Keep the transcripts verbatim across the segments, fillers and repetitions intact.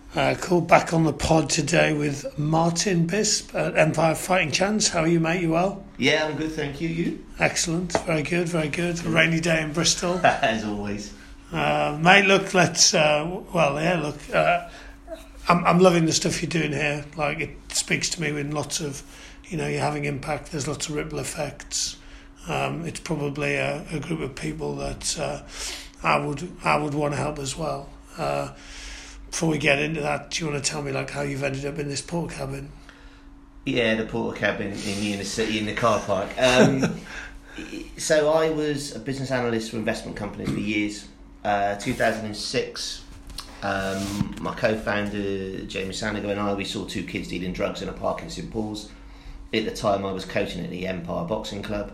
Uh, cool. Back on the pod today with Martin Bisp at Empire Fighting Chance. How are you, mate? You well? Yeah, I'm good, thank you. You? Excellent. Very good, very good. A rainy day in Bristol. As always. Uh, mate, look, let's... Uh, well, yeah, look... Uh, I'm, I'm loving the stuff you're doing here. Like, it speaks to me with lots of... You know, you're having impact. There's lots of ripple effects. Um, it's probably a, a group of people that uh, I would I would want to help as well. Uh, before we get into that, do you want to tell me like how you've ended up in this porta cabin? Yeah, the porta cabin in the inner city in the car park. Um, so I was a business analyst for investment companies for years. Uh, two thousand six, um, my co-founder Jamie Sanigo and I, we saw two kids dealing drugs in a park in St Paul's. At the time, I was coaching at the Empire Boxing Club.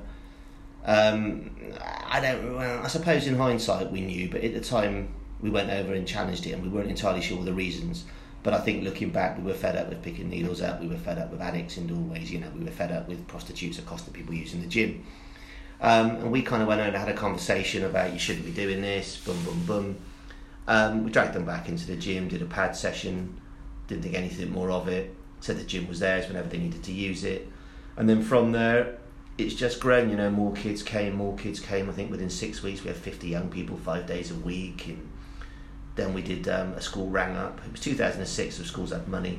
Um, I don't. Well, I suppose in hindsight we knew, but at the time we went over and challenged it, and we weren't entirely sure of the reasons. But I think looking back, we were fed up with picking needles up. We were fed up with addicts in doorways. You know, we were fed up with prostitutes accosting people using the gym. Um, and we kind of went over and had a conversation about you shouldn't be doing this. Boom, boom, boom. Um, we dragged them back into the gym, did a pad session. Didn't think anything more of it. Said the gym was theirs whenever they needed to use it. And then from there, it's just grown, you know, more kids came, more kids came. I think within six weeks we had fifty young people, five days a week. And then we did, um, a school rang up. It was two thousand six, so schools had money.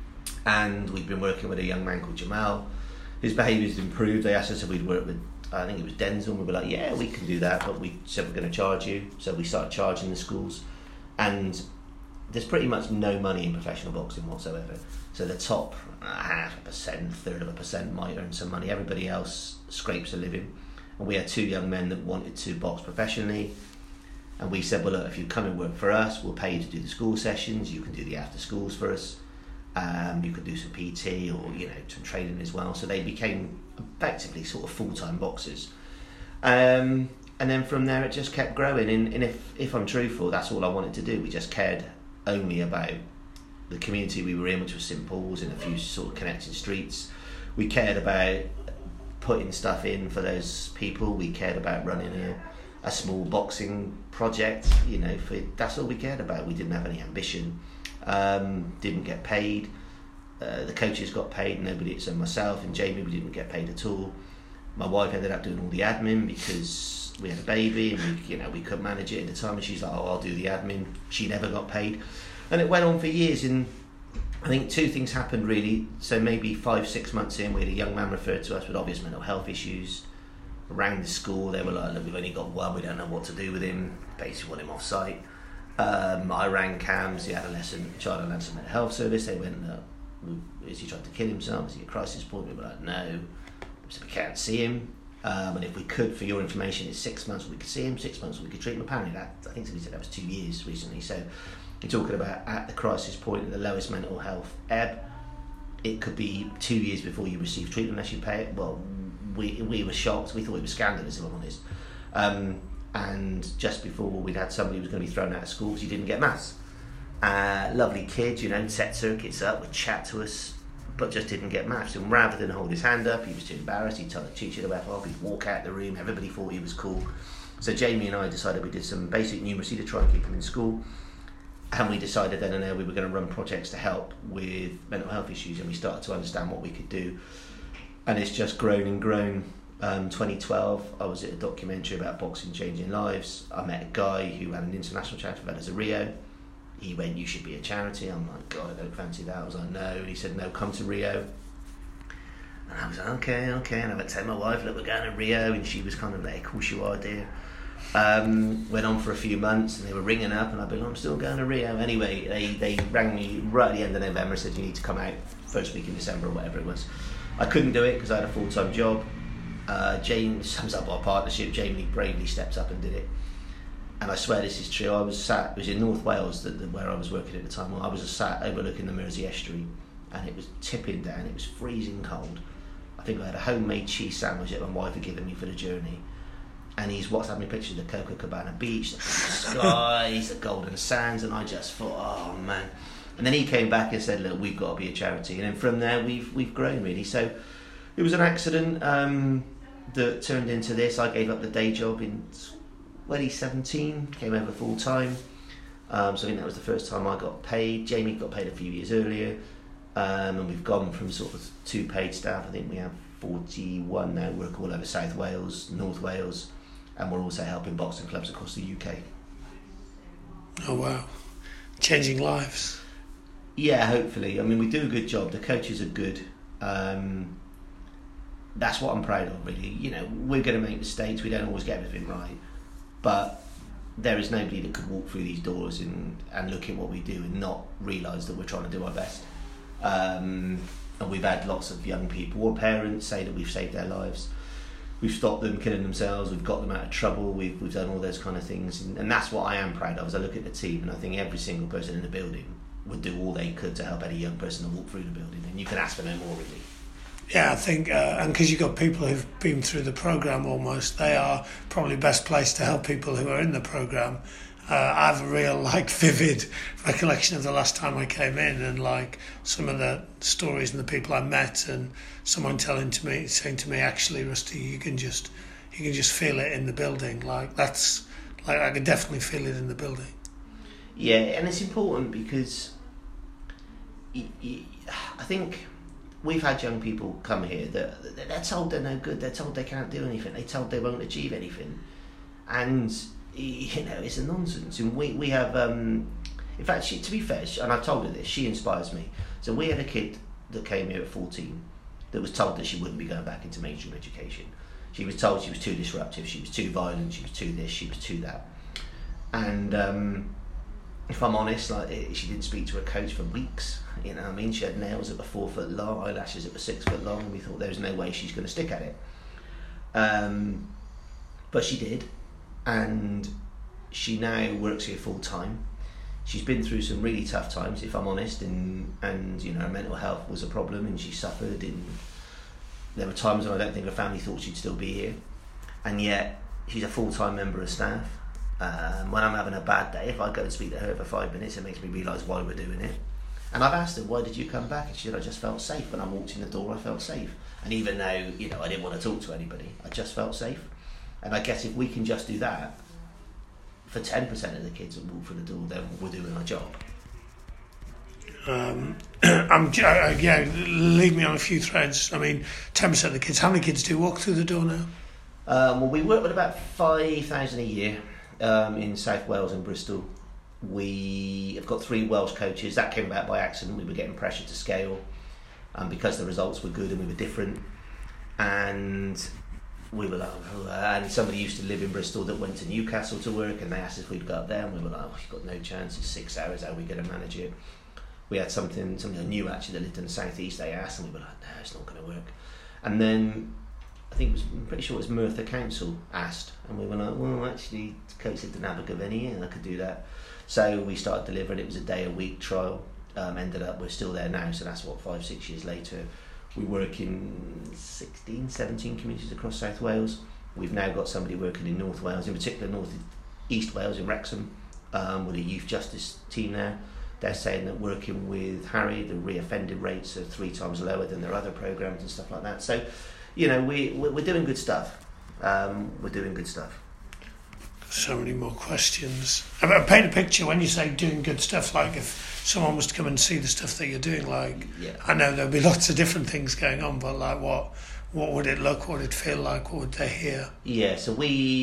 And we'd been working with a young man called Jamal. His behaviours improved. They asked us if we'd work with, I think it was Denzel, and we were like, yeah, we can do that. But we said we're going to charge you. So we started charging the schools. And there's pretty much no money in professional boxing whatsoever. So the top uh, half a percent, third of a percent might earn some money. Everybody else scrapes a living. And we had two young men that wanted to box professionally. And we said, well, look, if you come and work for us, we'll pay you to do the school sessions. You can do the after schools for us. Um, you could do some P T or, you know, some training as well. So they became effectively sort of full-time boxers. Um, and then from there, it just kept growing. And, and if, if I'm truthful, that's all I wanted to do. We just cared only about the community we were in, which was St Paul's and a few sort of connecting streets. We cared about putting stuff in for those people. We cared about running a, a small boxing project. You know, for, that's all we cared about. We didn't have any ambition. Um, didn't get paid. Uh, the coaches got paid. Nobody. So myself and Jamie, we didn't get paid at all. My wife ended up doing all the admin because we had a baby and we, you know, we couldn't manage it at the time. And she's like, "Oh, I'll do the admin." She never got paid. And it went on for years, and I think two things happened really. So maybe five, six months in, we had a young man referred to us with obvious mental health issues. Around the school, they were like, look, we've only got one, we don't know what to do with him. Basically want him off site. Um, I rang CAMS, the Adolescent Child and Adolescent Mental Health Service. They went, look, is he trying to kill himself? Is he a crisis point? We were like, no. So we can't see him. Um, and if we could, for your information, it's six months we could see him, six months we could treat him. Apparently that, I think somebody said that was two years recently. So you're talking about at the crisis point, at the lowest mental health ebb, it could be two years before you receive treatment unless you pay it. Well, we we were shocked. We thought it was scandalous, if I'm honest. Um, and just before we'd had somebody who was going to be thrown out of school because he didn't get maths. Uh, lovely kid, you know, set circuits up, would chat to us, but just didn't get maths. And rather than hold his hand up, he was too embarrassed. He'd tell the teacher to F off. He'd walk out the room. Everybody thought he was cool. So Jamie and I decided we did some basic numeracy to try and keep him in school. And we decided then and there we were going to run projects to help with mental health issues, and we started to understand what we could do. And it's just grown and grown. Um, twenty twelve, I was at a documentary about boxing changing lives. I met a guy who had an international charity event as a Rio. He went, you should be a charity. I'm like, God, I don't fancy that. I was like, no. And he said, no, come to Rio. And I was like, okay, okay. And I went to tell my wife, look, we're going to Rio. And she was kind of like, of course you are, dear. Um, went on for a few months and they were ringing up and I'd be like, I'm still going to Rio. Anyway, they, they rang me right at the end of November and said, you need to come out first week in December or whatever it was. I couldn't do it because I had a full-time job. Uh, James sums up our partnership. Jamie bravely stepped up and did it. And I swear this is true. I was sat, it was in North Wales that, that where I was working at the time. Well, I was sat overlooking the Mersey estuary and it was tipping down. It was freezing cold. I think I had a homemade cheese sandwich that my wife had given me for the journey. And he's WhatsApp me pictures of the Copacabana beach, the skies, the golden sands, and I just thought, oh man. And then he came back and said, look, we've got to be a charity. And then from there, we've we've grown really. So it was an accident um, that turned into this. I gave up the day job in twenty seventeen, came over full time. Um, so I think that was the first time I got paid. Jamie got paid a few years earlier, um, and we've gone from sort of two paid staff. I think we have forty-one now, work all over South Wales, North Wales, and we're also helping boxing clubs across the U K. Oh wow, changing lives. Yeah, hopefully. I mean, we do a good job. The coaches are good. Um, that's what I'm proud of, really. You know, we're going to make mistakes. We don't always get everything right, but there is nobody that could walk through these doors and, and look at what we do and not realise that we're trying to do our best. Um, and we've had lots of young people or parents say that we've saved their lives. We've stopped them killing themselves. We've got them out of trouble. We've we've done all those kind of things, and, and that's what I am proud of. As I look at the team, and I think every single person in the building would do all they could to help any young person to walk through the building, and you can ask for no more, really. Yeah, I think, uh, and because you've got people who've been through the programme almost, they are probably best placed to help people who are in the programme. Uh, I have a real, like, vivid recollection of the last time I came in, and, like, some of the stories and the people I met, and someone telling to me, saying to me, actually, Rusty, you can just, you can just feel it in the building. Like, that's, like, I can definitely feel it in the building. Yeah, and it's important because y- y- I think we've had young people come here that they're told they're no good, they're told they can't do anything, they're told they won't achieve anything, and you know, it's a nonsense. And we we have, um, in fact, she, to be fair, she, and I've told her this, she inspires me. So we had a kid that came here at fourteen that was told that she wouldn't be going back into mainstream education. She was told she was too disruptive, she was too violent, she was too this, she was too that, and um, if I'm honest, like, it, she didn't speak to her coach for weeks. You know what I mean? She had nails that were four foot long, eyelashes that were six foot long, and we thought there was no way she's going to stick at it. Um, but she did, and she now works here full time. She's been through some really tough times, if I'm honest, and and you know, her mental health was a problem, and she suffered. And there were times when I don't think her family thought she'd still be here, and yet she's a full time member of staff. Um, when I'm having a bad day, if I go and speak to her for five minutes, it makes me realise why we're doing it. And I've asked her, why did you come back? And she said, I just felt safe. When I walked in the door, I felt safe. And even though, you know, I didn't want to talk to anybody, I just felt safe. And I guess if we can just do that for ten percent of the kids that walk through the door, then we're doing our job. Um, I'm, uh, yeah, leave me on a few threads. I mean, ten percent of the kids, how many kids do walk through the door now? Um, well, we work with about five thousand a year. Um, in South Wales and Bristol. We have got three Welsh coaches. That came about by accident. We were getting pressure to scale, um, because the results were good and we were different. And we were like, oh, and somebody used to live in Bristol that went to Newcastle to work, and they asked if we'd go up there, and we were like, oh, you've got no chance. It's six hours. How are we going to manage it? We had something, something new actually that lived in the southeast. They asked, and we were like, no, it's not going to work. And then I think it was, I'm pretty sure it was Merthyr Council asked, and we were like, well, actually, coach lived in Abergavenny, and I could do that. So we started delivering. It was a day a week trial. Um, ended up, we're still there now, so that's what, five, six years later. We work in sixteen, seventeen communities across South Wales. We've now got somebody working in North Wales, in particular North East Wales in Wrexham, um, with a youth justice team there. They're saying that working with Harry, the re-offended rates are three times lower than their other programmes and stuff like that. So, you know, we, we're doing good stuff. Um, we're doing good stuff. So many more questions. I paint a picture when you say doing good stuff, like if someone was to come and see the stuff that you're doing, like, yeah. I know there'll be lots of different things going on, but like what what would it look, what would it feel like, what would they hear? Yeah, so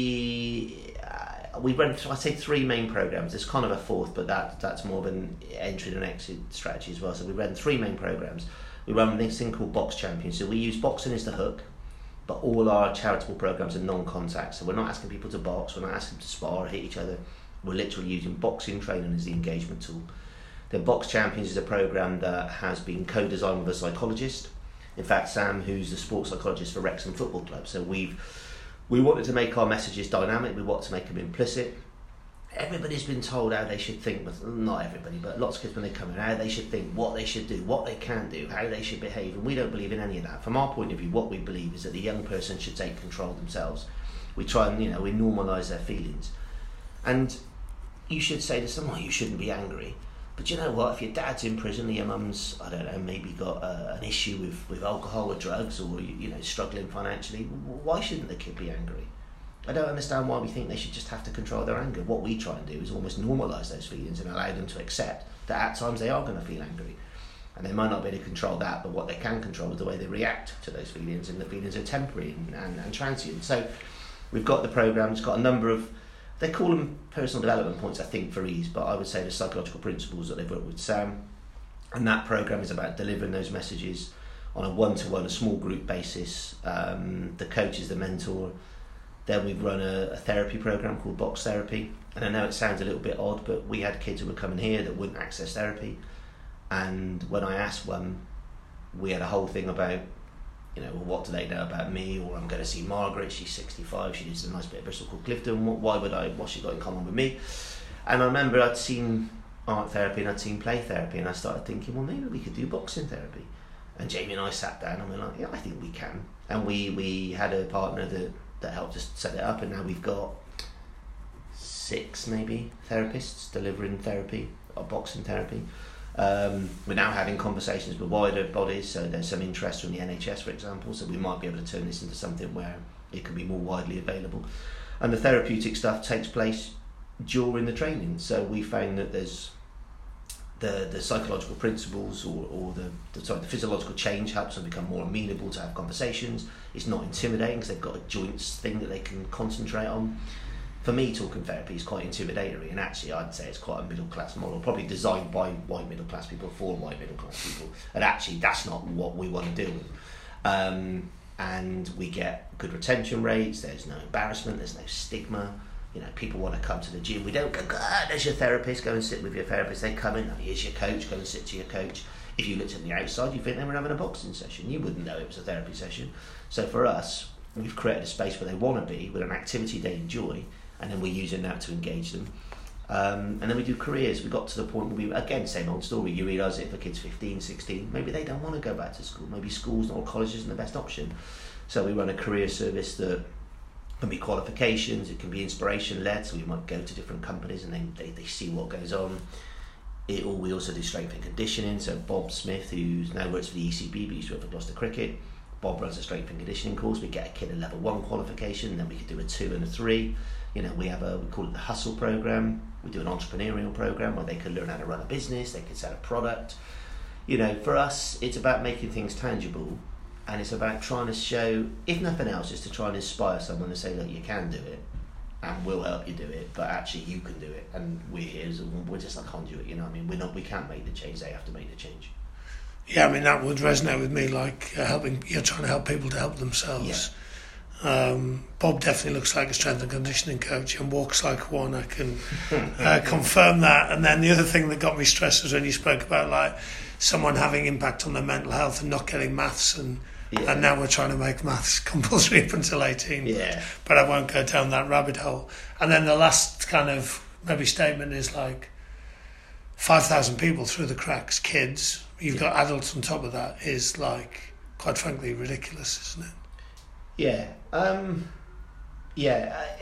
we uh, we run, I'd say, three main programmes. There's kind of a fourth, but that that's more of an entry and exit strategy as well. So we run three main programmes. We run this thing called Box Champions. So we use boxing as the hook, but all our charitable programmes are non-contact. So we're not asking people to box, we're not asking them to spar or hit each other. We're literally using boxing training as the engagement tool. The Box Champions is a programme that has been co-designed with a psychologist. In fact, Sam, who's the sports psychologist for Wrexham Football Club. So we've we wanted to make our messages dynamic, we wanted to make them implicit. Everybody's been told how they should think, not everybody, but lots of kids when they come in, how they should think, what they should do, what they can do, how they should behave, and we don't believe in any of that. From our point of view, what we believe is that the young person should take control themselves. We try and, you know, we normalise their feelings. And you should say to someone, you shouldn't be angry. But you know what, if your dad's in prison, or your mum's, I don't know, maybe got uh, an issue with, with alcohol or drugs, or, you know, struggling financially, why shouldn't the kid be angry? I don't understand why we think they should just have to control their anger. What we try and do is almost normalise those feelings and allow them to accept that at times they are going to feel angry. And they might not be able to control that, but what they can control is the way they react to those feelings, and the feelings are temporary and, and, and transient. So we've got the programme, it's got a number of, they call them personal development points, I think, for ease, but I would say the psychological principles that they've worked with Sam. And that programme is about delivering those messages on a one-to-one, a small group basis. Um, the coach is the mentor. Then we've run a, a therapy programme called Box Therapy. And I know it sounds a little bit odd, but we had kids who were coming here that wouldn't access therapy. And when I asked one, we had a whole thing about, you know, well, what do they know about me? Or I'm going to see Margaret, she's sixty-five, she lives in a nice bit of Bristol called Clifton. What, why would I, what's she got in common with me? And I remember I'd seen art therapy and I'd seen play therapy, and I started thinking, well, maybe we could do boxing therapy. And Jamie and I sat down and we were like, yeah, I think we can. And we, we had a partner that, that helped us set it up, and now we've got six, maybe, therapists delivering therapy, or boxing therapy. Um, we're now having conversations with wider bodies, so there's some interest from the N H S, for example, so we might be able to turn this into something where it can be more widely available. And the therapeutic stuff takes place during the training, so we found that there's the the psychological principles or, or the, the, sorry, the physiological change helps them become more amenable to have conversations. It's not intimidating because they've got a joints thing that they can concentrate on. For me, talking therapy is quite intimidatory, and actually I'd say it's quite a middle class model, probably designed by white middle class people for white middle class people, and actually that's not what we want to deal with. Um, and we get good retention rates, there's no embarrassment, there's no stigma. You know, people want to come to the gym. We don't go, ah, there's your therapist, go and sit with your therapist. They come in, oh, here's your coach, go and sit to your coach. If you looked at the outside, you think they were having a boxing session. You wouldn't know it was a therapy session. So for us, we've created a space where they want to be, with an activity they enjoy, and then we're using that to engage them. Um, and then we do careers. We got to the point where we, again, same old story, you realise it for kids fifteen, sixteen, maybe they don't want to go back to school, maybe school's not, or college isn't the best option. So we run a career service that can be qualifications, it can be inspiration led, so we might go to different companies and then they, they see what goes on. It, or we also do strength and conditioning, so Bob Smith, who's now works for the E C B but used to work for Gloucester Cricket, Bob runs a strength and conditioning course. We get a kid a level one qualification, then we could do a two and a three. You know, we have a, we call it the Hustle program. We do an entrepreneurial program where they can learn how to run a business, they can sell a product. You know, for us, it's about making things tangible, and it's about trying to show, if nothing else, is to try and inspire someone to say, look, you can do it, and we'll help you do it, but actually you can do it, and we're here, so we're just like conduit, you know what I mean? We're not, we can't make the change, they have to make the change. Yeah, I mean, that would resonate with me, like uh, helping, you're trying to help people to help themselves. Yeah. Um, Bob definitely looks like a strength and conditioning coach and walks like one, I can uh, confirm that. And then the other thing that got me stressed was when you spoke about like someone having impact on their mental health and not getting maths, and yeah. and now we're trying to make maths compulsory up until eighteen. Yeah. But, but I won't go down that rabbit hole. And then the last kind of maybe statement is like five thousand people through the cracks, kids, you've yeah. got adults on top of that, is like, quite frankly, ridiculous, isn't it? Yeah, um, yeah, uh,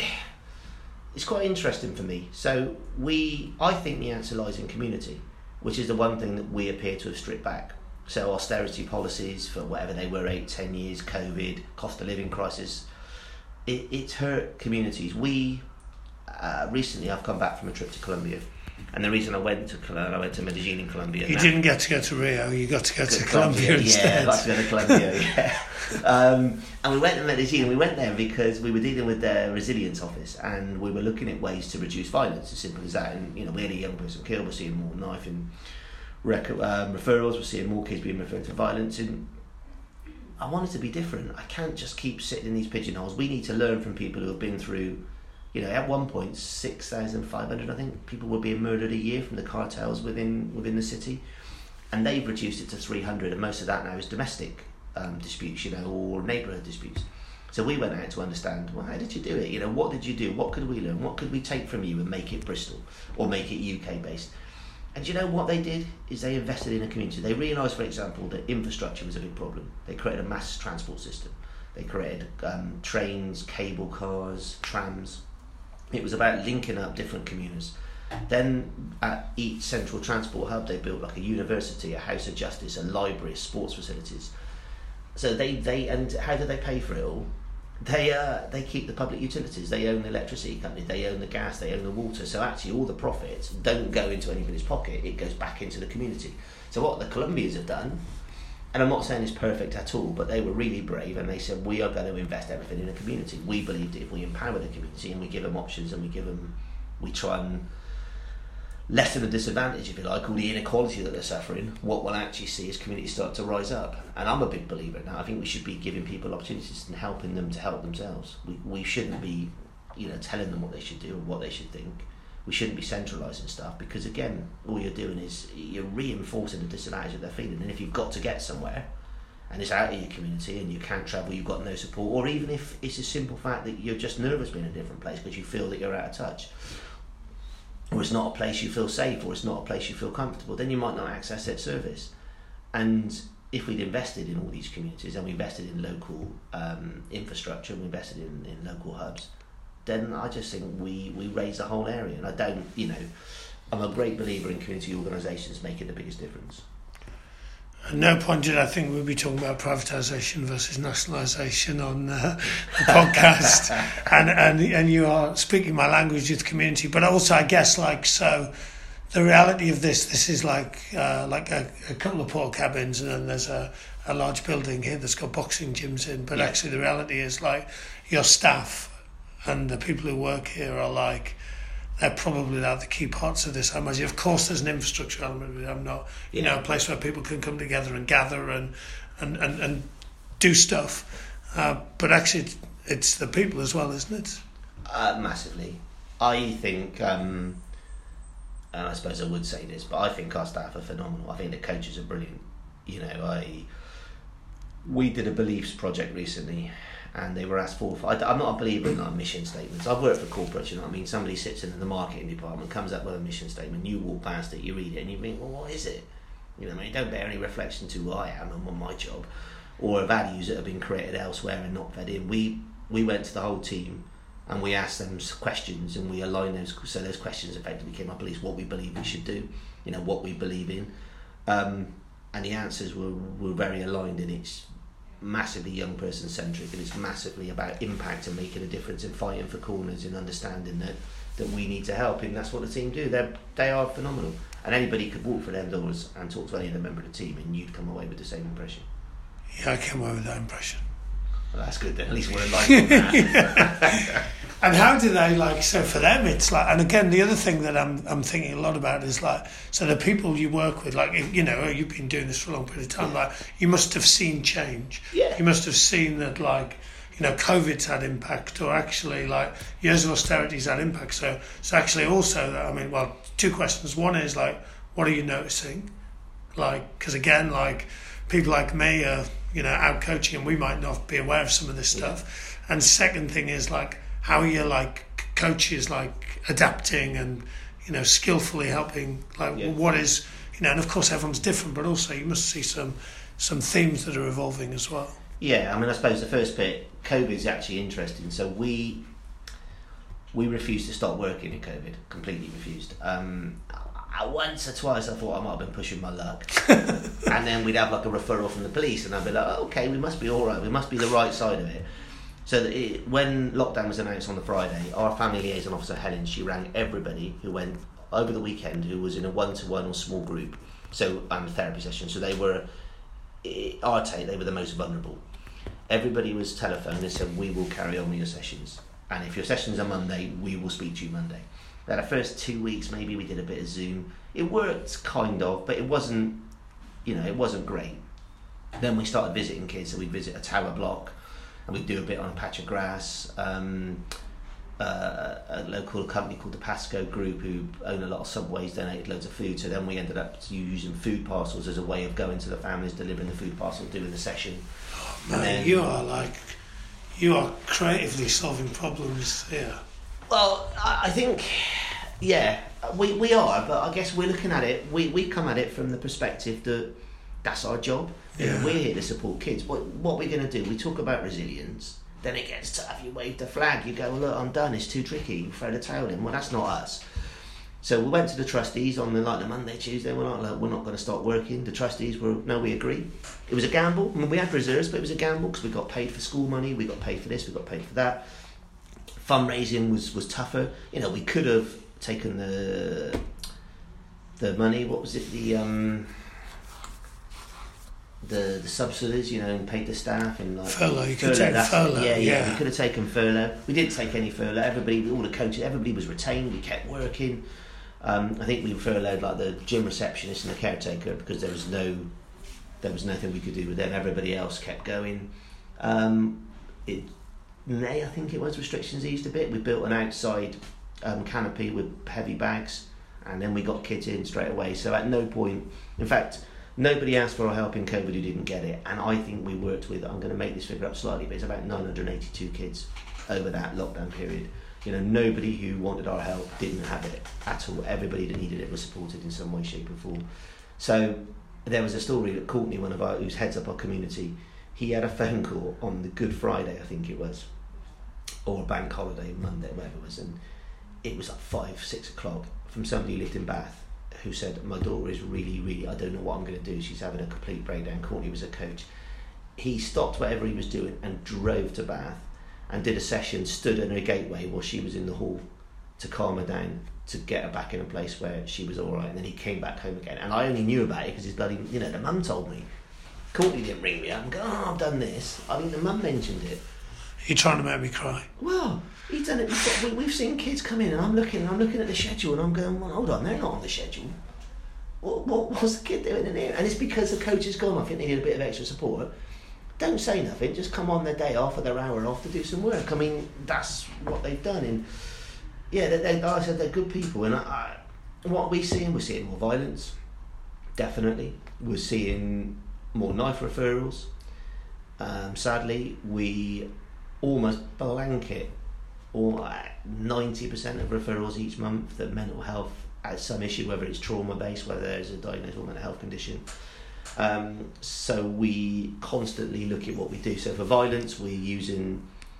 it's quite interesting for me. So we, I think the answer lies in community, which is the one thing that we appear to have stripped back. So austerity policies for whatever they were, eight, ten years, COVID, cost of living crisis, it, it's hurt communities. We, uh, recently I've come back from a trip to Colombia. And the reason I went to Colombia, I went to Medellin in Colombia. You now, didn't get to go to Rio, you got to go to, to Colombia, Colombia instead. Yeah, I got to go to Colombia, yeah. Um, and we went to Medellin, and we went there because we were dealing with their resilience office, and we were looking at ways to reduce violence, as simple as that. And, you know, we had a young person killed, we're seeing more knife and rec- um, referrals, we're seeing more kids being referred to violence. And I wanted to be different. I can't just keep sitting in these pigeonholes. We need to learn from people who have been through, you know, at one point, six thousand five hundred, I think, people were being murdered a year from the cartels within within the city. And they've reduced it to three hundred, and most of that now is domestic um, disputes, you know, or neighbourhood disputes. So we went out to understand, well, how did you do it? You know, what did you do? What could we learn? What could we take from you and make it Bristol, or make it U K-based? And you know what they did? Is they invested in a community. They realised, for example, that infrastructure was a big problem. They created a mass transport system. They created um, trains, cable cars, trams. It was about linking up different communes. Then at each central transport hub, they built like a university, a house of justice, a library, sports facilities. So they, they and how did they pay for it all? they uh, they keep the public utilities. They own the electricity company. They own the gas. They own the water. So actually, all the profits don't go into anybody's pocket. It goes back into the community. So what the Colombians have done, and I'm not saying it's perfect at all, but they were really brave and they said, we are going to invest everything in the community. We believe that if we empower the community and we give them options and we give them, we try and lessen the disadvantage, if you like, or the inequality that they're suffering, what we'll actually see is communities start to rise up. And I'm a big believer in that. I think we should be giving people opportunities and helping them to help themselves. We we shouldn't be, you know, telling them what they should do or what they should think. We shouldn't be centralising stuff, because again, all you're doing is you're reinforcing the disadvantage that they're feeling. And if you've got to get somewhere and it's out of your community and you can't travel, you've got no support, or even if it's a simple fact that you're just nervous being in a different place because you feel that you're out of touch, or it's not a place you feel safe, or it's not a place you feel comfortable, then you might not access that service. And if we'd invested in all these communities and we invested in local um, infrastructure and we invested in, in local hubs, then I just think we, we raise the whole area. And I don't, you know, I'm a great believer in community organisations making the biggest difference. At no point did I think we'd be talking about privatisation versus nationalisation on uh, the podcast, and, and and you are speaking my language with the community. But also, I guess, like, so the reality of this, this is like uh, like a, a couple of portal cabins, and then there's a, a large building here that's got boxing gyms in. But yeah. Actually, the reality is, like, your staff and the people who work here are like, they're probably like the key parts of this, I imagine. Of course, there's an infrastructure element of it. I'm not, you yeah. know, a place where people can come together and gather and and, and, and do stuff. Uh, but actually, it's, it's the people as well, isn't it? Uh, massively. I think, um, and I suppose I would say this, but I think our staff are phenomenal. I think the coaches are brilliant. You know, I we did a beliefs project recently, and they were asked for, I, I'm not a believer in like mission statements. I've worked for corporates, you know what I mean? Somebody sits in the marketing department, comes up with a mission statement, you walk past it, you read it, and you think, well, what is it? You know what I mean? Don't bear any reflection to who I am and on my job, or values that have been created elsewhere and not fed in. We we went to the whole team and we asked them questions, and we aligned those, so those questions effectively came up, at least what we believe we should do, you know, what we believe in. Um, and the answers were, were very aligned, and it's massively young person centric, and it's massively about impact and making a difference and fighting for corners and understanding that that we need to help, and that's what the team do. They they are phenomenal, and anybody could walk through them doors and talk to any other member of the team and you'd come away with the same impression. Yeah, I came away with that impression. Well, that's good then, at least we're aligned on that. And how do they, like, so for them it's like, and again the other thing that I'm I'm thinking a lot about is like, so the people you work with, like, you know, you've been doing this for a long period of time, yeah. Like, you must have seen change. Yeah. You must have seen that, like, you know, COVID's had impact, or actually like years of austerity's had impact. So so actually also, I mean, well, two questions. One is like, what are you noticing? Like, because again, like, people like me are, you know, out coaching and we might not be aware of some of this stuff. Yeah. And second thing is like, how are you, like, coaches, like, adapting and, you know, skillfully helping, like, yeah. what is, you know, and of course everyone's different, but also you must see some some themes that are evolving as well. Yeah, I mean, I suppose the first bit, COVID is actually interesting. So we we refused to start working in COVID, completely refused. Um, I, once or twice I thought I might have been pushing my luck. And then we'd have like a referral from the police and I'd be like, oh, okay, we must be all right, we must be the right side of it. So that it, when lockdown was announced on the Friday, our family liaison officer, Helen, she rang everybody who went over the weekend who was in a one-to-one or small group, so um, therapy session. So they were, our take, they were the most vulnerable. Everybody was telephoned and said, we will carry on with your sessions. And if your sessions are Monday, we will speak to you Monday. Now, the first two weeks, maybe we did a bit of Zoom. It worked, kind of, but it wasn't, you know, it wasn't great. Then we started visiting kids, so we'd visit a tower block, and we'd do a bit on a patch of grass. Um, uh, a local company called the Pasco Group, who own a lot of subways, donated loads of food. So then we ended up using food parcels as a way of going to the families, delivering the food parcel, doing the session. Oh, man, then, you are like, you are creatively solving problems here. Well, I think, yeah, we, we are, but I guess we're looking at it, we, we come at it from the perspective that that's our job. You know, we're here to support kids. What what we're going to do, we talk about resilience, then it gets tough, you wave the flag, you go, look, I'm done, it's too tricky, you throw the towel in. Well, that's not us. So we went to the trustees on the like the Monday, Tuesday. We're like, look, we're not going to start working. The trustees were no, we agree. It was a gamble. I mean, we had reserves, but it was a gamble because we got paid for school money, we got paid for this, we got paid for that. Fundraising was was tougher. You know, we could have taken the the money. What was it? The um, the the subsidies, you know, and paid the staff and like furlough. You could take furlough. Yeah, yeah, yeah. We could have taken furlough. We didn't take any furlough. Everybody, all the coaches, everybody was retained. We kept working. Um, I think we furloughed like the gym receptionist and the caretaker because there was no, there was nothing we could do with them. Everybody else kept going. Um, it, May, I think it was, restrictions eased a bit. We built an outside um, canopy with heavy bags, and then we got kids in straight away. So at no point, in fact, nobody asked for our help in COVID who didn't get it. And I think we worked with, I'm going to make this figure up slightly, but it's about nine hundred eighty-two kids over that lockdown period. You know, nobody who wanted our help didn't have it at all. Everybody that needed it was supported in some way, shape or form. So there was a story that Courtney, one of our, who heads up our community, he had a phone call on the Good Friday, I think it was, or a bank holiday, Monday, whatever it was, and it was like five, six o'clock from somebody who lived in Bath who said, my daughter is really, really, I don't know what I'm going to do. She's having a complete breakdown. Courtney was a coach. He stopped whatever he was doing and drove to Bath and did a session, stood in her gateway while she was in the hall to calm her down, to get her back in a place where she was all right. And then he came back home again. And I only knew about it because his bloody, you know, the mum told me. Courtney didn't ring me up and go, oh, I've done this. I mean, the mum mentioned it. You're trying to make me cry. Well, he's done it. We've, got, we, we've seen kids come in, and I'm looking, I'm looking at the schedule, and I'm going, well, hold on, they're not on the schedule. What, what what's the kid doing in here? And it's because the coach has gone. I think they need a bit of extra support. Don't say nothing. Just come on their day off or their hour off to do some work. I mean, that's what they've done. And yeah, they, they, like I said, they're good people. And I, I, what we're seeing, we're seeing more violence. Definitely, we're seeing more knife referrals. Um, sadly, we almost blanket or ninety percent of referrals each month that mental health has some issue, whether it's trauma based, whether there's a diagnosed mental health condition. Um, so we constantly look at what we do. So for violence, we're using,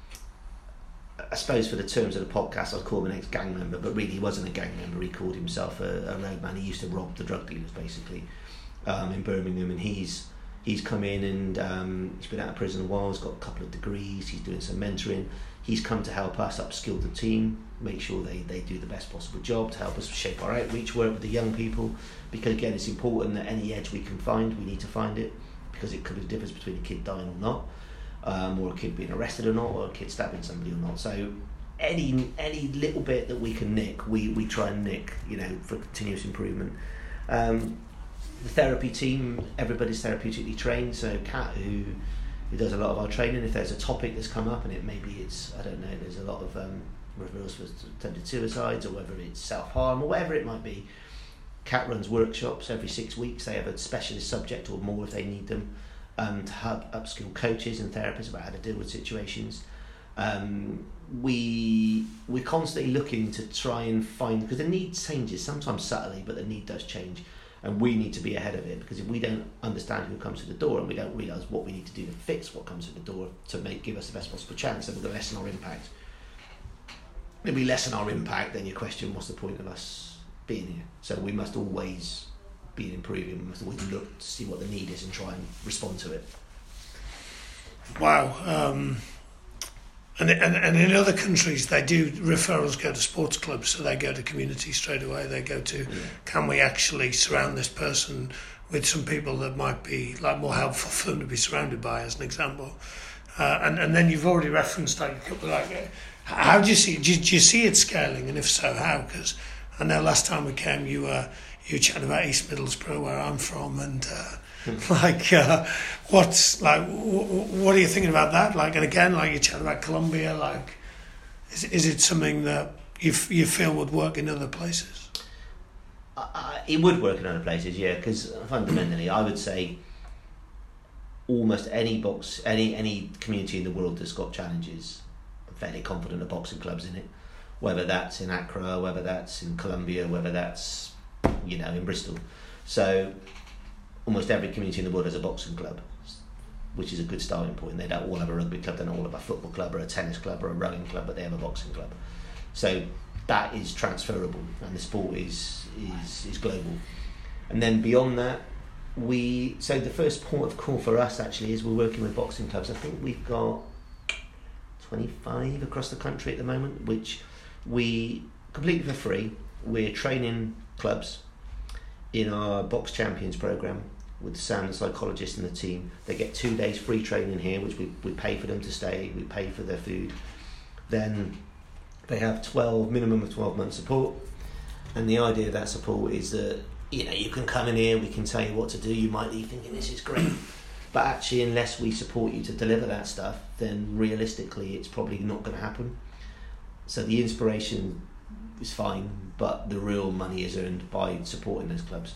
I suppose for the terms of the podcast, I'd call him an ex-gang member, but really he wasn't a gang member. He called himself a, a roadman. He used to rob the drug dealers basically um, in Birmingham, and he's He's come in and um, he's been out of prison a while, he's got a couple of degrees, he's doing some mentoring. He's come to help us upskill the team, make sure they, they do the best possible job to help us shape our outreach work with the young people. Because again, it's important that any edge we can find, we need to find it, because it could be the difference between a kid dying or not, um, or a kid being arrested or not, or a kid stabbing somebody or not. So any any little bit that we can nick, we, we try and nick, you know, for continuous improvement. Um, The therapy team, everybody's therapeutically trained. So Kat, who who does a lot of our training, if there's a topic that's come up, and it maybe it's, I don't know, there's a lot of um, referrals for attempted suicides, or whether it's self-harm, or whatever it might be. Kat runs workshops every six weeks. They have a specialist subject or more if they need them, um, to help upskill coaches and therapists about how to deal with situations. Um, we, we're constantly looking to try and find, because the need changes, sometimes subtly, but the need does change. And we need to be ahead of it, because if we don't understand who comes to the door and we don't realise what we need to do to fix what comes to the door to make give us the best possible chance, then we're going to lessen our impact. If we lessen our impact, then you question what's the point of us being here. So we must always be improving. We must always look to see what the need is and try and respond to it. Wow. Um, and, and and in other countries, they do, referrals go to sports clubs, so they go to community straight away. They go to, yeah. Can we actually surround this person with some people that might be like more helpful for them to be surrounded by, as an example. Uh, and, and then you've already referenced like, like how do you see, do you, do you see it scaling, and if so, how? Because I know last time we came, you were, you were chatting about East Middlesbrough, where I'm from, and uh, like, uh, what's like? W- what are you thinking about that? Like, and again, like you chat about Colombia. Like, is is it something that you f- you feel would work in other places? Uh, it would work in other places, yeah. Because fundamentally, I would say almost any box, any any community in the world that's got challenges, I'm fairly confident of boxing clubs in it. Whether that's in Accra, whether that's in Colombia, whether that's, you know, in Bristol. So almost every community in the world has a boxing club, which is a good starting point. They don't all have a rugby club, they don't all have a football club or a tennis club or a rowing club, but they have a boxing club. So that is transferable, and the sport is is is global. And then beyond that, we so the first port of call for us actually is we're working with boxing clubs. I think we've got twenty-five across the country at the moment, which we completely for free. We're training clubs in our Box Champions program with Sam, the psychologist, and the team. They get two days free training here, which we, we pay for them to stay, we pay for their food. Then they have twelve minimum of twelve months support, and the idea of that support is that, you know, you can come in here, we can tell you what to do, you might be thinking this is great, but actually unless we support you to deliver that stuff, then realistically it's probably not going to happen. So the inspiration is fine, but the real money is earned by supporting those clubs.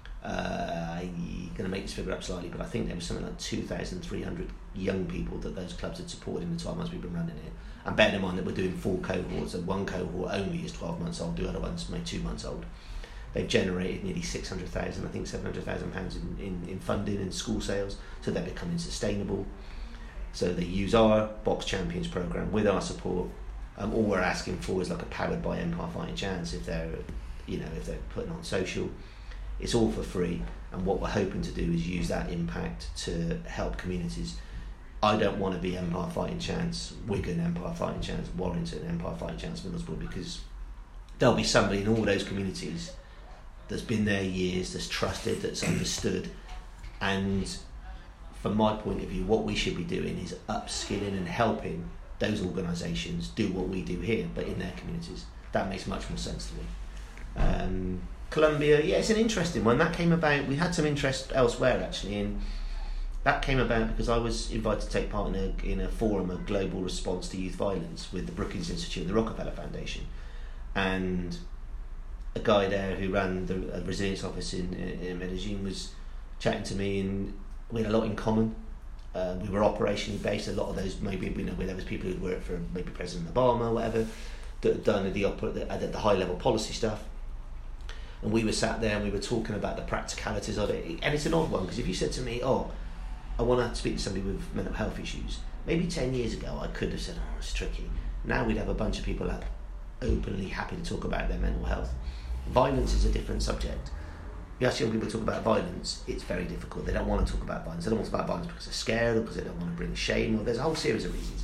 Uh, I'm going to make this figure up slightly, but I think there was something like two thousand three hundred young people that those clubs had supported in the twelve months we've been running it. And bearing in mind that we're doing four cohorts, and one cohort only is twelve months old, the other one's maybe two months old. They've generated nearly six hundred thousand, I think seven hundred thousand pounds in, in, in funding and school sales, so they're becoming sustainable. So they use our Box Champions programme with our support. Um, all we're asking for is like a powered by Empire Fighting Chance if they're, you know, if they're putting on social. It's all for free, and what we're hoping to do is use that impact to help communities. I don't want to be Empire Fighting Chance, Wigan Empire Fighting Chance, Warrington Empire Fighting Chance, Middlesbrough, because there'll be somebody in all those communities that's been there years, that's trusted, that's understood. And from my point of view, what we should be doing is upskilling and helping those organisations do what we do here, but in their communities. That makes much more sense to me. Um, Colombia, yeah, it's an interesting one. That came about, we had some interest elsewhere actually, and that came about because I was invited to take part in a, in a forum of global response to youth violence with the Brookings Institute and the Rockefeller Foundation. And a guy there who ran the uh, resilience office in, in Medellin was chatting to me, and we had a lot in common. Uh, we were operationally based. A lot of those, maybe, you know, there was people who'd worked for maybe President Obama or whatever, that had done the, oper- the, the, the high level policy stuff. And we were sat there and we were talking about the practicalities of it. And it's an odd one, because if you said to me, oh, I want to speak to somebody with mental health issues, maybe ten years ago I could have said, oh, it's tricky. Now we'd have a bunch of people that are openly happy to talk about their mental health. Violence is a different subject. You ask young people to talk about violence, it's very difficult. They don't want to talk about violence. They don't want to talk about violence because they're scared, or because they don't want to bring shame, or there's a whole series of reasons.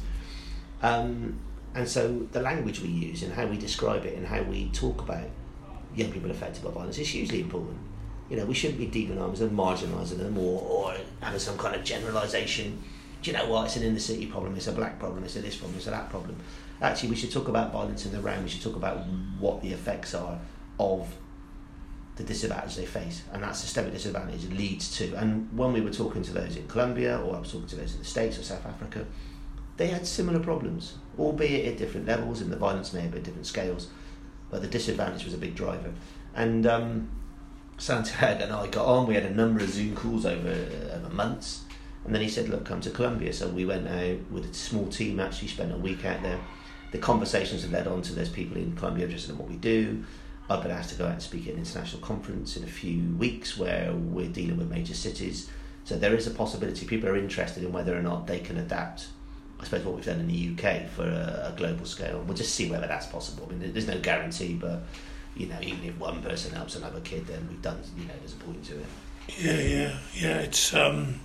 Um, and so the language we use and how we describe it and how we talk about young people affected by violence is hugely important. You know, we shouldn't be demonising them, marginalising them, or, or having some kind of generalisation. Do you know what? It's an inner city problem, it's a black problem, it's a this problem, it's a that problem. Actually, we should talk about violence in the round. We should talk about what the effects are of the disadvantage they face, and that systemic disadvantage leads to. And when we were talking to those in Colombia, or I was talking to those in the States or South Africa, they had similar problems, albeit at different levels, and the violence may have been different scales, but the disadvantage was a big driver. And um, Santiago and I got on. We had a number of Zoom calls over, over months, and then he said, look, come to Colombia. So we went out with a small team, actually spent a week out there. The conversations have led on to there's people in Colombia interested in what we do. I've been asked to go out and speak at an international conference in a few weeks where we're dealing with major cities. So there is a possibility people are interested in whether or not they can adapt, I suppose, what we've done in the U K for a, a global scale. We'll just see whether that's possible. I mean, there's no guarantee, but, you know, even if one person helps another kid, then we've done, you know, there's a point to it. Yeah, yeah, yeah. It's, um,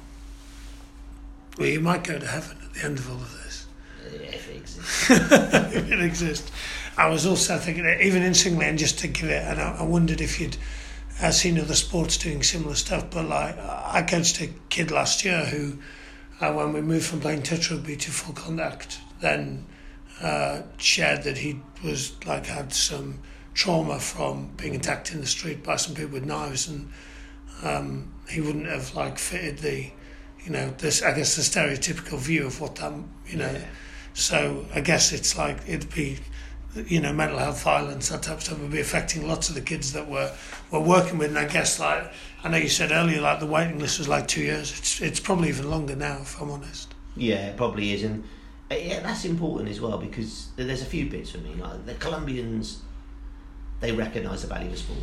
well, you might go to heaven at the end of all of this. If it exists. If it exists. I was also thinking, even in Singland, just to give it, and I, I wondered if you'd uh, seen other sports doing similar stuff, but like, I coached a kid last year who, uh, when we moved from playing touch rugby to full contact, then uh, shared that he was like had some trauma from being attacked in the street by some people with knives, and um, he wouldn't have like fitted the, you know, this, I guess the stereotypical view of what that, you know, yeah. So I guess it's like, it'd be, you know, mental health, violence, that type of stuff would be affecting lots of the kids that we're, we're working with. And I guess, like, I know you said earlier, like the waiting list was like two years. It's it's probably even longer now, if I'm honest. Yeah, it probably is. And uh, yeah, that's important as well, because there's a few bits for me. Like the Colombians, they recognise the value of sport.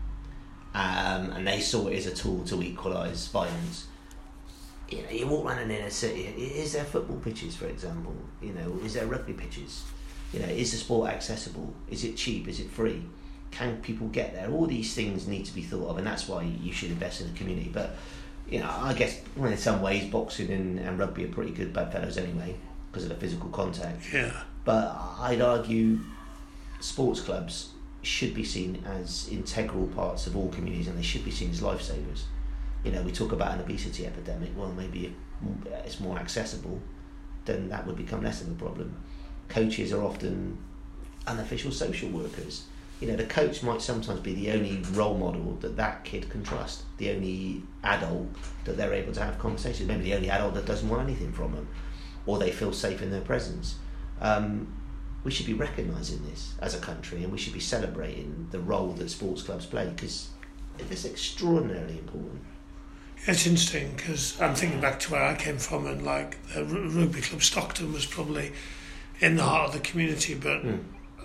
Um, and they saw it as a tool to equalise violence. You know, you walk around an inner city, is there football pitches, for example? You know, is there rugby pitches? You know, is the sport accessible? Is it cheap? Is it free? Can people get there? All these things need to be thought of, and that's why you should invest in the community. But you know, I guess well, in some ways, boxing and, and rugby are pretty good bedfellows anyway because of the physical contact. Yeah. But I'd argue sports clubs should be seen as integral parts of all communities, and they should be seen as lifesavers. You know, we talk about an obesity epidemic. Well, maybe if it's more accessible, then that would become less of a problem. Coaches are often unofficial social workers. You know, the coach might sometimes be the only role model that that kid can trust, the only adult that they're able to have conversations, maybe the only adult that doesn't want anything from them, or they feel safe in their presence. Um, we should be recognising this as a country, and we should be celebrating the role that sports clubs play, because it's extraordinarily important. It's interesting because I'm thinking back to where I came from, and like the rugby club Stockton was probably in the heart of the community, but mm.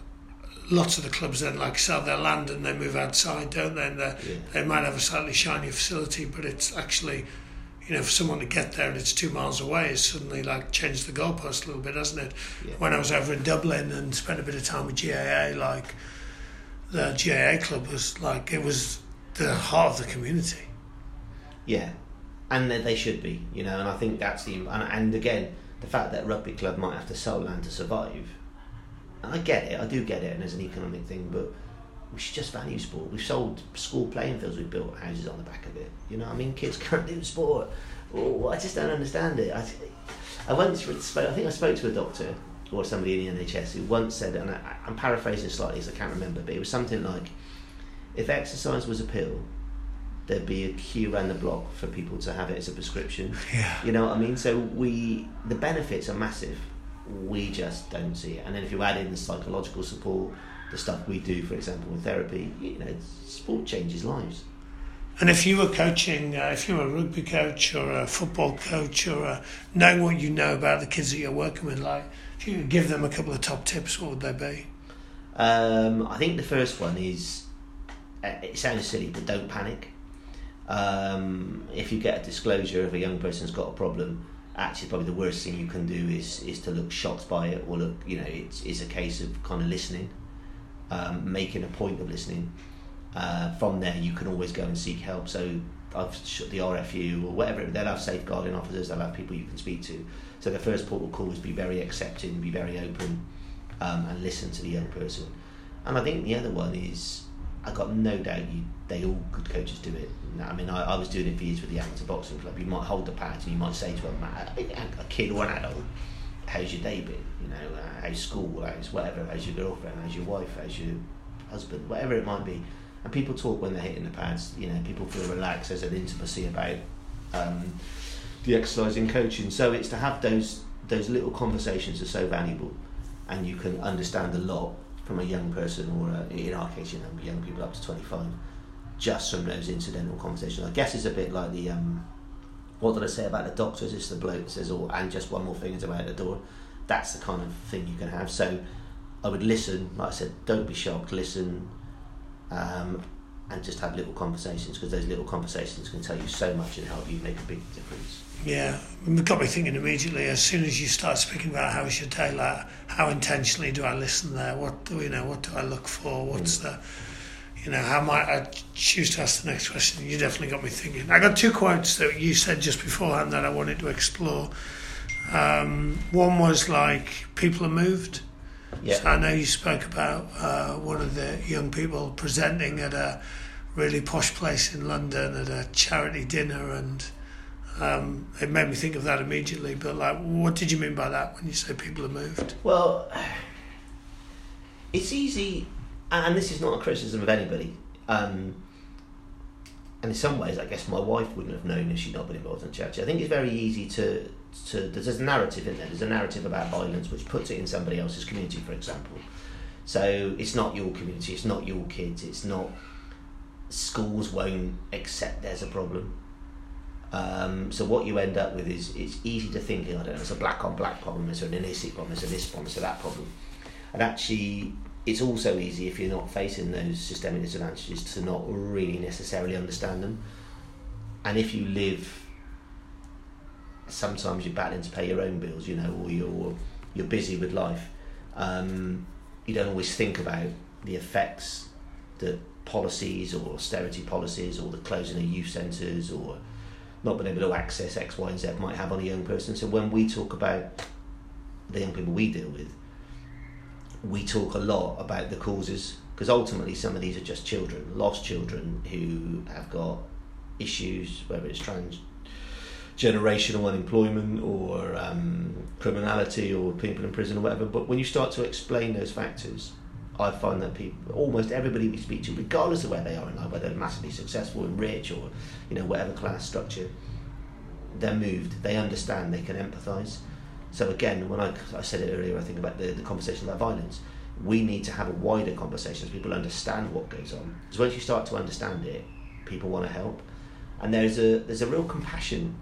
lots of the clubs then like sell their land and they move outside, don't they? And yeah. They might have a slightly shiny facility, but it's actually, you know, for someone to get there and it's two miles away, it's suddenly like changed the goalpost a little bit, hasn't it? Yeah. When I was over in Dublin and spent a bit of time with G A A, like the G A A club was like, it was the heart of the community. Yeah, and they should be, you know, and I think that's the, and, and again, the fact that a rugby club might have to sell land to survive, and I get it, I do get it, and there's an economic thing, but we should just value sport. We've sold school playing fields, we've built houses on the back of it, you know what I mean? Kids can't do sport. Oh, I just don't understand it. I, I once spoke, I think I spoke to a doctor or somebody in the N H S who once said, and I, I'm paraphrasing slightly because I can't remember, but it was something like, if exercise was a pill, there'd be a queue around the block for people to have it as a prescription. Yeah. You know what I mean? So we, the benefits are massive. We just don't see it. And then if you add in the psychological support, the stuff we do, for example, with therapy, you know, sport changes lives. And if you were coaching, uh, if you were a rugby coach or a football coach, or a, knowing what you know about the kids that you're working with, like, if you could give them a couple of top tips, what would they be? Um, I think the first one is, uh, it sounds silly, but don't panic. Um, if you get a disclosure if a young person's got a problem, actually probably the worst thing you can do is is to look shocked by it, or look, you know, it's, it's a case of kind of listening, um, making a point of listening. Uh, from there you can always go and seek help. So I've shut the R F U or whatever, they'll have safeguarding officers, they'll have people you can speak to. So the first port of call is be very accepting, be very open, um, and listen to the young person. And I think the other one is, I've got no doubt you, they all good coaches do it. I mean, I, I was doing it for years with the amateur boxing club. You might hold the pads and you might say to a, a kid or an adult, how's your day been? You know, uh, how's school, how's whatever, how's your girlfriend, how's your wife, how's your husband, whatever it might be. And people talk when they're hitting the pads. You know, people feel relaxed. There's an intimacy about um, the exercising coaching. So it's to have those those little conversations are so valuable, and you can understand a lot from a young person, or a, in our case, you know, young people up to twenty-five, just from those incidental conversations. I guess it's a bit like the, um, what did I say about the doctors? It's the bloke that says, oh, and just one more thing is about the door. That's the kind of thing you can have. So I would listen, like I said, don't be shocked, listen, um, and just have little conversations, because those little conversations can tell you so much and help you make a big difference. Yeah, it got me thinking immediately, as soon as you start speaking about how was your day, like, how intentionally do I listen there? What do you know? What do I look for? What's mm. the, you know, how might I choose to ask the next question? You definitely got me thinking. I got two quotes that you said just beforehand that I wanted to explore. Um, one was like, people are moved. Yeah. So I know you spoke about uh, one of the young people presenting at a really posh place in London at a charity dinner, and um, it made me think of that immediately. But like, what did you mean by that when you say people are moved? Well, it's easy, and this is not a criticism of anybody. Um, and in some ways, I guess my wife wouldn't have known if she'd not been involved in charity. I think it's very easy to. To, there's a narrative in there. There's a narrative about violence which puts it in somebody else's community, for example. So it's not your community, it's not your kids, it's not, schools won't accept there's a problem. Um, so what you end up with is, it's easy to think, I don't know, it's a black on black problem, it's an illicit problem, it's a this problem, it's a that problem. And actually, it's also easy, if you're not facing those systemic disadvantages, to not really necessarily understand them. And if you live, sometimes you're battling to pay your own bills, you know, or you're you're busy with life. Um, you don't always think about the effects that policies or austerity policies or the closing of youth centres or not being able to access X, Y and Z might have on a young person. So when we talk about the young people we deal with, we talk a lot about the causes, because ultimately some of these are just children, lost children who have got issues, whether it's transgenerational unemployment or um, criminality or people in prison or whatever. But when you start to explain those factors, I find that people, almost everybody we speak to, regardless of where they are in life, whether they're massively successful and rich or, you know, whatever class structure, they're moved, they understand, they can empathise. So again, when I, I said it earlier, I think about the, the conversation about violence, we need to have a wider conversation so people understand what goes on. Because once you start to understand it, people want to help. And there's a there's a real compassion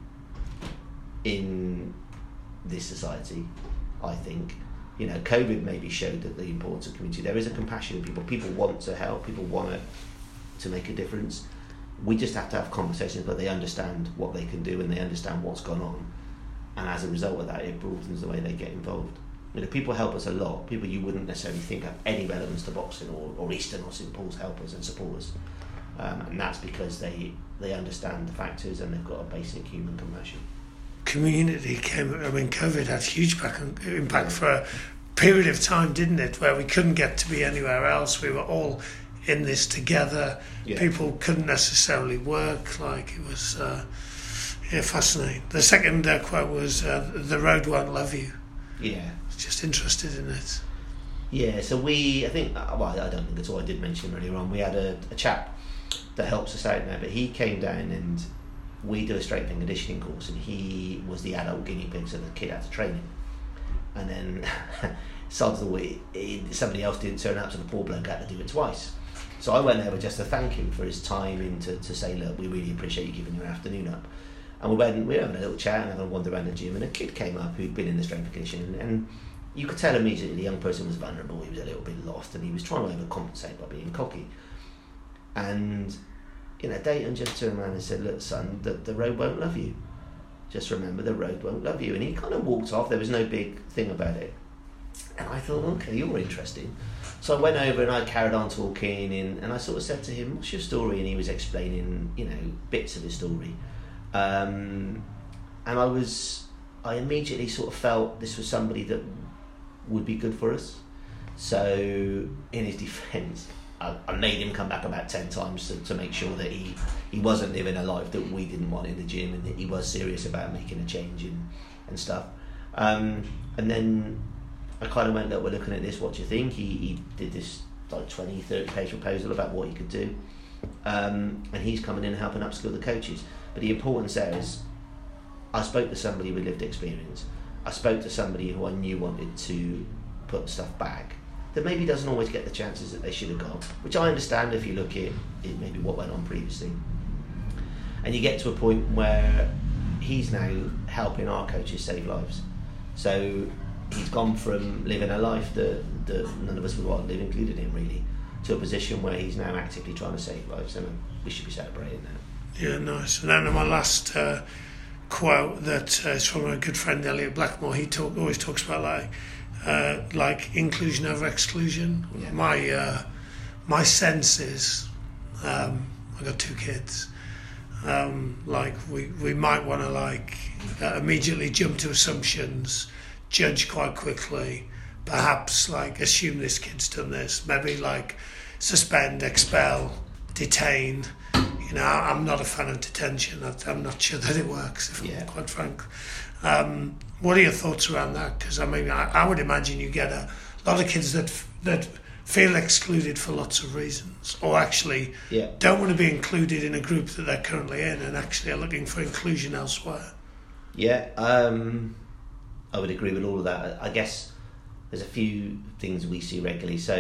in this society, I think. You know, COVID maybe showed that the importance of community. There is a compassion in people. People want to help. People want to, to make a difference. We just have to have conversations where they understand what they can do and they understand what's gone on. And as a result of that, it broadens the way they get involved. You know, people help us a lot. People you wouldn't necessarily think have any relevance to boxing or, or Eastern or Saint Paul's help us and support us. Um, and that's because they, they understand the factors and they've got a basic human compassion. Community came, I mean, COVID had huge impact for a period of time, didn't it, where we couldn't get to be anywhere else. We were all in this together. Yeah. People couldn't necessarily work. Like, it was uh, yeah, fascinating. The second uh, quote was, uh, the road won't love you. Yeah. Just interested in it. Yeah, so we, I think, well, I don't think it's all I did mention earlier on. We had a, a chap that helps us out now, but he came down and we do a strength and conditioning course, and he was the adult guinea pig, so the kid had to train him. And then, sod the way, somebody else didn't turn up, so the poor bloke had to do it twice. So I went over just to thank him for his time and to, to say, look, we really appreciate you giving your afternoon up. And we went, we were having a little chat and having a wander around the gym, and a kid came up who'd been in the strength and conditioning, and you could tell immediately the young person was vulnerable, he was a little bit lost, and he was trying to overcompensate by being cocky. And, you know, Dayton just turned around and said, look, son, the, the road won't love you. Just remember, the road won't love you. And he kind of walked off. There was no big thing about it. And I thought, okay, you're interesting. So I went over and I carried on talking, and, and I sort of said to him, what's your story? And he was explaining, you know, bits of his story. Um, and I was, I immediately sort of felt this was somebody that would be good for us. So in his defence, I, I made him come back about ten times to, to make sure that he, he wasn't living a life that we didn't want in the gym, and that he was serious about making a change and, and stuff. Um, and then I kind of went, look, we're looking at this, what do you think? He, he did this like twenty, thirty page proposal about what he could do. Um, and he's coming in and helping upskill the coaches. But the importance there is, I spoke to somebody with lived experience. I spoke to somebody who I knew wanted to put stuff back, that maybe doesn't always get the chances that they should have got, which I understand if you look at it, maybe what went on previously. And you get to a point where he's now helping our coaches save lives. So he's gone from living a life that, that none of us would want to live, included him really, to a position where he's now actively trying to save lives, and we should be celebrating that. Yeah, nice. And then my last uh, quote that uh, is from a good friend, Elliot Blackmore. He talk, always talks about like uh, like inclusion over exclusion. Yeah. My uh, my sense is, um, I've got two kids. Um, like we, we might want to like uh, immediately jump to assumptions, judge quite quickly, perhaps like assume this kid's done this, maybe like suspend, expel, detain. You know, I'm not a fan of detention. I'm not sure that it works, if yeah. I'm quite frank. Um, what are your thoughts around that? Because I mean, I, I would imagine you get a lot of kids that that feel excluded for lots of reasons, or actually yeah. don't want to be included in a group that they're currently in, and actually are looking for inclusion elsewhere. Yeah, um, I would agree with all of that. I guess there's a few things we see regularly. So,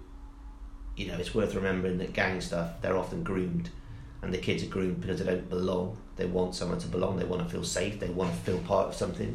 you know, it's worth remembering that gang stuff, they're often groomed. And the kids are groomed because they don't belong. They want someone to belong. They want to feel safe. They want to feel part of something.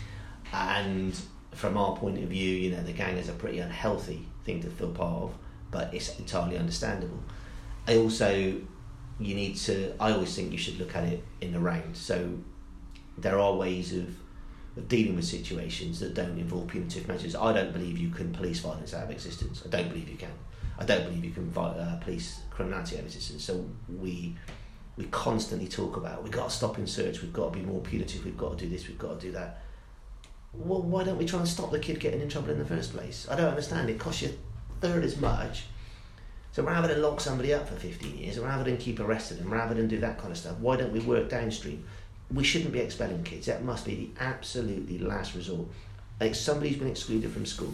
And from our point of view, you know, the gang is a pretty unhealthy thing to feel part of, but it's entirely understandable. I also, you need to, I always think you should look at it in the round. So there are ways of of dealing with situations that don't involve punitive measures. I don't believe you can police violence out of existence. I don't believe you can. I don't believe you can uh, police criminality out of existence. So we we constantly talk about, we've got to stop in search, we've got to be more punitive, we've got to do this, we've got to do that. Well, why don't we try and stop the kid getting in trouble in the first place? I don't understand. It costs you a third as much. So rather than lock somebody up for fifteen years, or rather than keep arresting them, rather than do that kind of stuff, why don't we work downstream? We shouldn't be expelling kids. That must be the absolutely last resort. Like, somebody's been excluded from school,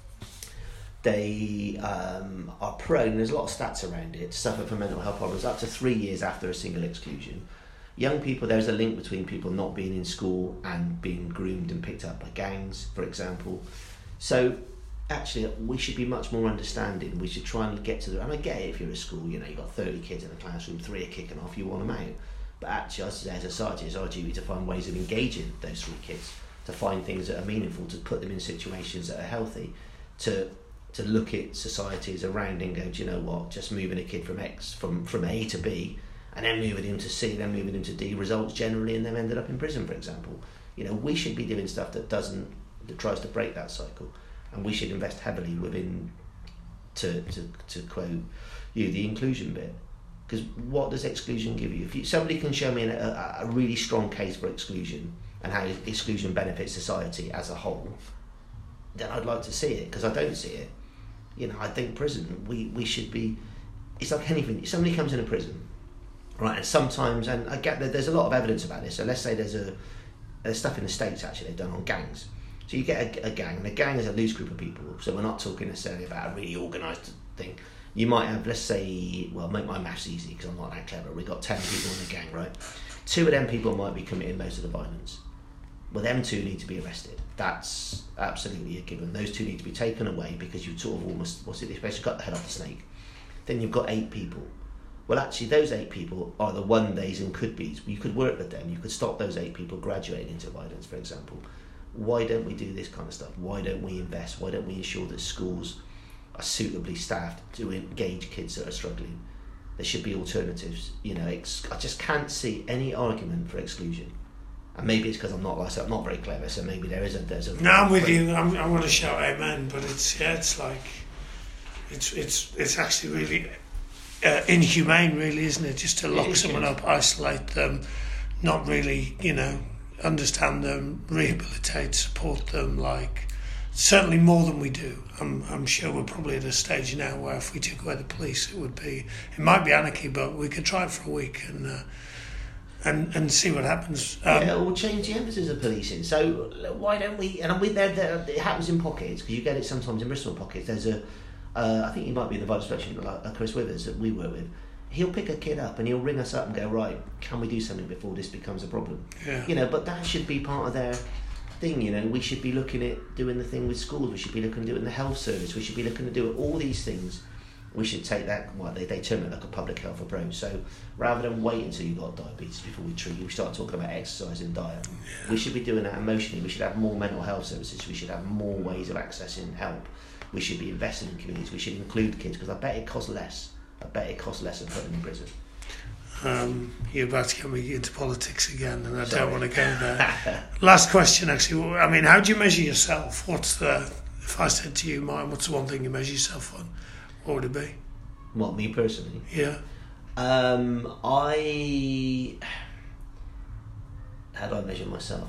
they um, are prone, and there's a lot of stats around it, to suffer from mental health problems up to three years after a single exclusion. Young people, there's a link between people not being in school and being groomed and picked up by gangs, for example. So actually, we should be much more understanding. We should try and get to the... And I get it, if you're at school, you know, you've got thirty kids in a classroom, three are kicking off, you want them out. But actually, as a society, it's our duty to find ways of engaging those three kids, to find things that are meaningful, to put them in situations that are healthy, to to look at society as a rounding, go, do you know what, just moving a kid from X, from, from A to B, and then moving him to C, then moving him to D, results generally in them ended up in prison, for example. You know, we should be doing stuff that doesn't, that tries to break that cycle, and we should invest heavily within, to to, to quote you, the inclusion bit. Because what does exclusion give you? If you, somebody can show me an, a, a really strong case for exclusion and how exclusion benefits society as a whole, then I'd like to see it, because I don't see it. You know, I think prison, we, we should be, it's like anything. If somebody comes in a prison, right, and sometimes, and I get that there's a lot of evidence about this, so let's say there's a, there's stuff in the States actually they've done on gangs. So you get a, a gang, and a gang is a loose group of people, so we're not talking necessarily about a really organised thing. You might have, let's say, well, make my maths easy because I'm not that clever, we've got ten people in the gang, right? Two of them people might be committing most of the violence. Well, them two need to be arrested. That's absolutely a given. Those two need to be taken away because you've sort of almost, what's it, you've basically got the head off the snake. Then you've got eight people. Well, actually, those eight people are the one days and could be's. You could work with them. You could stop those eight people graduating into violence, for example. Why don't we do this kind of stuff? Why don't we invest? Why don't we ensure that schools are suitably staffed to engage kids that are struggling? There should be alternatives. You know, ex- I just can't see any argument for exclusion. And maybe it's because I'm not like I'm not very clever, so maybe there is a there's a. No, I'm with you. I'm, I want to shout amen, but it's yeah, it's like, it's it's it's actually really uh, inhumane, really, isn't it? Just to lock someone up, isolate them, not really, you know, understand them, rehabilitate, support them, like. Certainly more than we do. I'm I'm sure we're probably at a stage now where if we took away the police, it would be, it might be anarchy, but we could try it for a week and uh, and and see what happens. Um, yeah, or change the emphasis of policing. So why don't we? And we there, there it happens in pockets, because you get it sometimes in Bristol pockets. There's a, uh, I think he might be the vice president, like uh, Chris Withers that we work with. He'll pick a kid up and he'll ring us up and go, right, can we do something before this becomes a problem? Yeah. You know, but that should be part of their thing. You know, we should be looking at doing the thing with schools. We should be looking at doing the health service. We should be looking at doing all these things. We should take that, well, they, they term it like a public health approach. So rather than wait until you've got diabetes before we treat you, we start talking about exercise and diet. Yeah. We should be doing that emotionally. We should have more mental health services. We should have more ways of accessing help. We should be investing in communities. We should include kids, because I bet it costs less. I bet it costs less than putting them in prison. Um, you're about to get me into politics again, and I Sorry. don't want to go there. Last question, actually. I mean, how do you measure yourself? What's the, if I said to you, Mike, what's the one thing you measure yourself on? What would it be? What, me personally? Yeah. Um, I... How do I measure myself?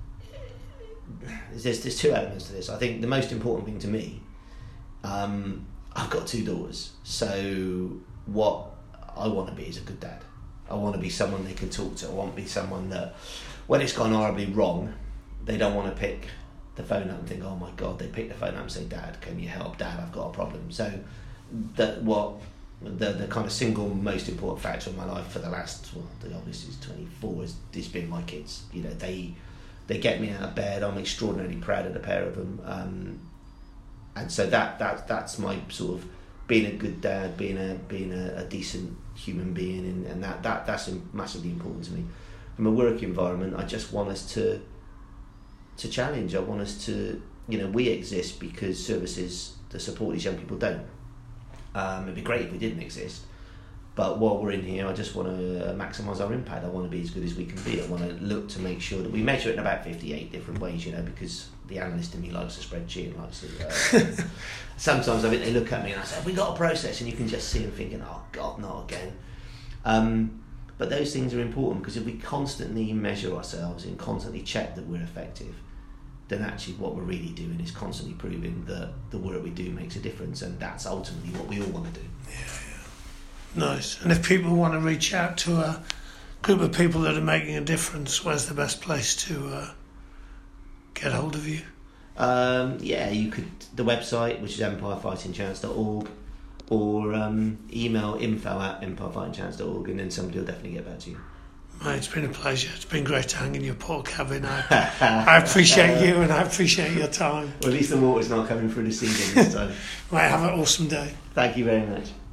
There's, there's two elements to this. I think the most important thing to me, um, I've got two daughters, so what I want to be is a good dad. I want to be someone they can talk to. I want to be someone that, when it's gone horribly wrong, they don't want to pick the phone up and think, oh my God, they pick the phone up and say, Dad, can you help? Dad, I've got a problem. So that what the the kind of single most important factor in my life for the last, well, the obviously is twenty-four, has it's been my kids. You know, they they get me out of bed. I'm extraordinarily proud of the pair of them. Um, and so that that that's my sort of being a good dad, being a being a, a decent human being, and, and that, that that's massively important to me. From a work environment, I just want us to to challenge. I want us to, you know, we exist because services that support these young people don't. Um, it'd be great if we didn't exist, But while we're in here, I just want to maximise our impact. I want to be as good as we can be. I want to look to make sure that we measure it in about fifty-eight different ways, you know, because the analyst in me likes a spreadsheet and likes to... Uh, sometimes I think they look at me and I say, have we got a process? And you can just see them thinking, oh, God, not again. Um, but those things are important, because if we constantly measure ourselves and constantly check that we're effective, then actually what we're really doing is constantly proving that the work we do makes a difference, and that's ultimately what we all want to do. Yeah, yeah. Nice. And if people want to reach out to a group of people that are making a difference, where's the best place to uh, get hold of you? Um, yeah, you could, the website, which is empire fighting chance dot org, or um, email info at empire fighting chance dot org, and then somebody will definitely get back to you. Mate, it's been a pleasure. It's been great to hang in your port cabin. I, I appreciate you, and I appreciate your time. Well, at least the water's not coming through the ceiling this time. Mate, have an awesome day. Thank you very much.